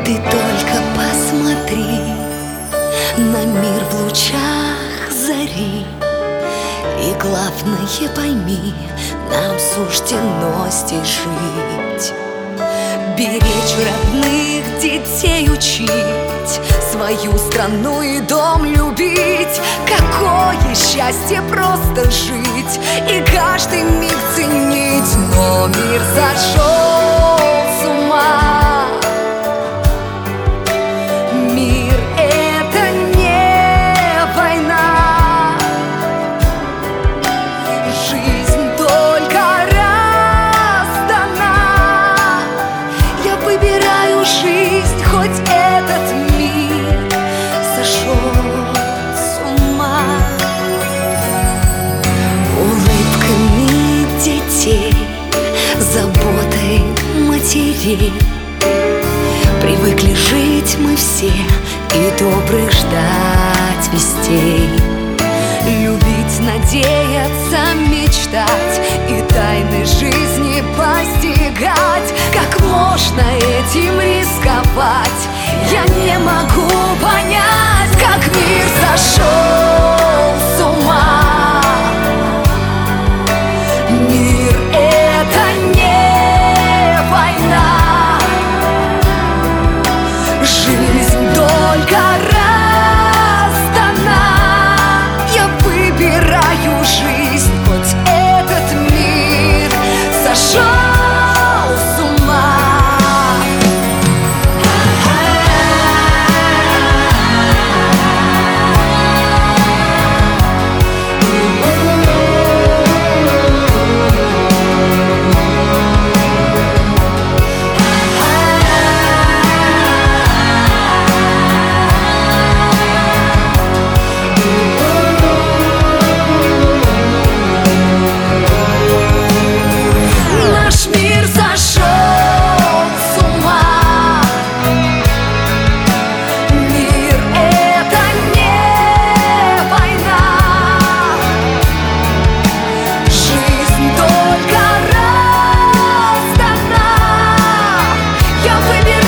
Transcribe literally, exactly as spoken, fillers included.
Ты только посмотри на мир в лучах зари, и главное пойми, нам суждено здесь жить. Беречь родных, детей учить, свою страну и дом любить. Какое счастье просто жить и каждый миг ценить. Но мир сошел с ума. Мир — это не война. Жизнь только раз дана. Я выбираю жизнь, хоть этот мир сошел с ума. Улыбками детей, заботой матерей привыкли жить мы все и добрых ждать вестей. Любить, надеяться, мечтать и тайны жизни постигать. Как можно этим рисковать? Я не могу понять, как мир сошел с ума. Мир — это не война. Жизнь только раз дана. Я выбираю жизнь, хоть этот мир сошел с ума. Я выбираю